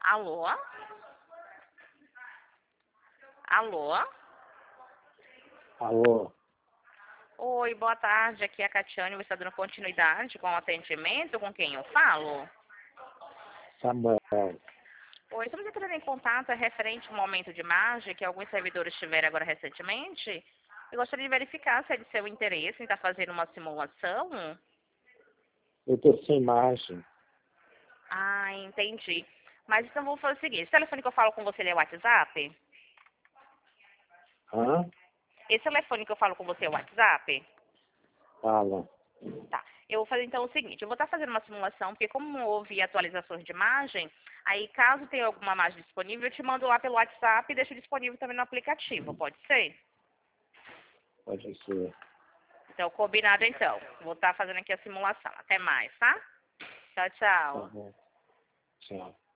Alô? Alô? Alô, Oi, boa tarde. Aqui é a Catiane. Você está dando continuidade com o atendimento? Com quem eu falo? Samuel. Oi, estamos entrando em contato referente ao momento de imagem que alguns servidores tiveram agora recentemente. Eu gostaria de verificar se é de seu interesse em estar fazendo uma simulação. Eu estou sem imagem. Ah, entendi. Mas então vou fazer o seguinte. Esse telefone que eu falo com você ele é o WhatsApp? Hã? Esse telefone que eu falo com você é o WhatsApp? Fala. Tá. Eu vou fazer então o seguinte, eu vou estar fazendo uma simulação, porque como houve atualizações de imagem, aí caso tenha alguma imagem disponível, eu te mando lá pelo WhatsApp e deixo disponível também no aplicativo, pode ser? Pode ser. Então, combinado então. Vou estar fazendo aqui a simulação. Até mais, tá? Tchau, Tá tchau. bom. Tchau.